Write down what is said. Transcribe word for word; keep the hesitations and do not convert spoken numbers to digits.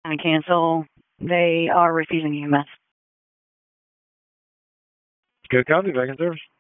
I cancel. They are refusing E M S. Good copy, back in service.